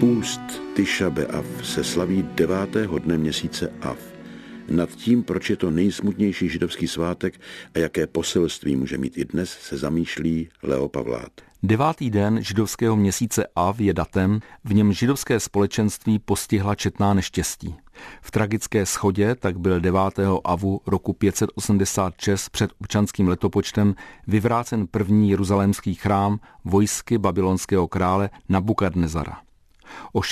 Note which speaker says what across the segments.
Speaker 1: Půst Tisha B'Av se slaví 9. dne měsíce Av. Nad tím, proč je to nejsmutnější židovský svátek a jaké poselství může mít i dnes, se zamýšlí Leo Pavlát.
Speaker 2: 9. den židovského měsíce Av je datem, v něm židovské společenství postihla četná neštěstí. V tragické shodě tak byl 9. Avu roku 586 před občanským letopočtem vyvrácen první jeruzalémský chrám vojsky babylonského krále Nabukadnezara. O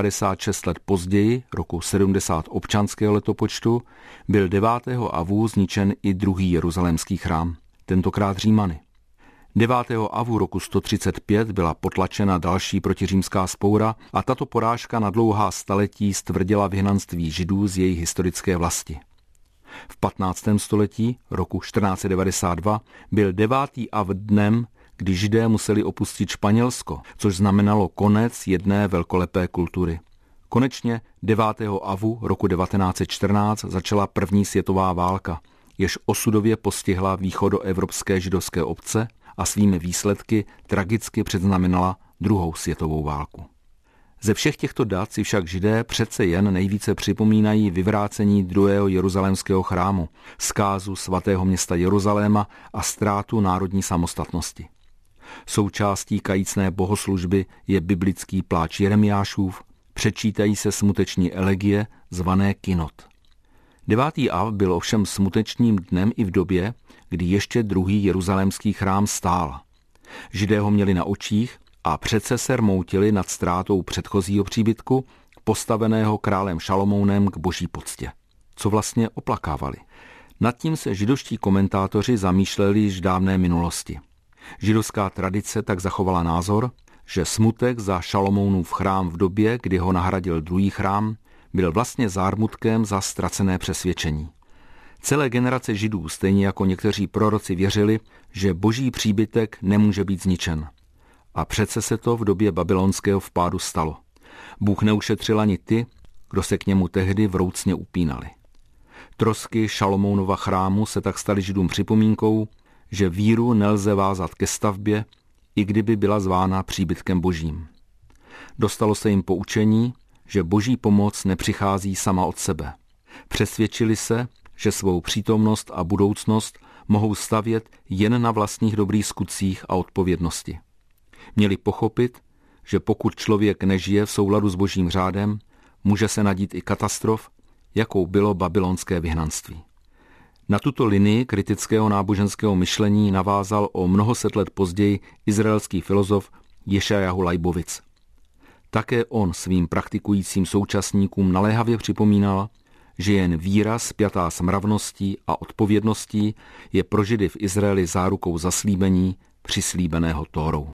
Speaker 2: 656 let později, roku 70 občanského letopočtu, byl 9. Avu zničen i druhý jeruzalémský chrám, tentokrát Římany. 9. Avu roku 135 byla potlačena další protiřímská vzpoura a tato porážka na dlouhá staletí stvrdila vyhnanství Židů z jejich historické vlasti. V 15. století, roku 1492, byl 9. Av dnem, kdy Židé museli opustit Španělsko, což znamenalo konec jedné velkolepé kultury. Konečně 9. Avu roku 1914 začala první světová válka, jež osudově postihla východoevropské židovské obce a svými výsledky tragicky předznamenala druhou světovou válku. Ze všech těchto dat si však Židé přece jen nejvíce připomínají vyvrácení druhého jeruzalémského chrámu, zkázu svatého města Jeruzaléma a ztrátu národní samostatnosti. Součástí kajícné bohoslužby je biblický pláč Jeremiášův, přečítají se smuteční elegie zvané kinot. 9. Av byl ovšem smutečným dnem i v době, kdy ještě druhý jeruzalémský chrám stál. Židé ho měli na očích a přece se rmoutili nad ztrátou předchozího příbytku, postaveného králem Šalomounem k boží poctě. Co vlastně oplakávali? Nad tím se židovští komentátoři zamýšleli již v dávné minulosti. Židovská tradice tak zachovala názor, že smutek za Šalomounův chrám v době, kdy ho nahradil druhý chrám, byl vlastně zármutkem za ztracené přesvědčení. Celé generace Židů, stejně jako někteří proroci, věřili, že boží příbytek nemůže být zničen. A přece se to v době babylonského vpádu stalo. Bůh neušetřil ani ty, kdo se k němu tehdy vroucně upínali. Trosky Šalomounova chrámu se tak staly Židům připomínkou, že víru nelze vázat ke stavbě, i kdyby byla zvána příbytkem božím. Dostalo se jim poučení, že boží pomoc nepřichází sama od sebe. Přesvědčili se, že svou přítomnost a budoucnost mohou stavět jen na vlastních dobrých skutcích a odpovědnosti. Měli pochopit, že pokud člověk nežije v souladu s božím řádem, může se nadít i katastrof, jakou bylo babylonské vyhnanství. Na tuto linii kritického náboženského myšlení navázal o mnoho set let později izraelský filozof Ješajahu Lajbovic. Také on svým praktikujícím současníkům naléhavě připomínal, že jen víra spjatá s mravností a odpovědností je pro Židy v Izraeli zárukou zaslíbení přislíbeného Tórou.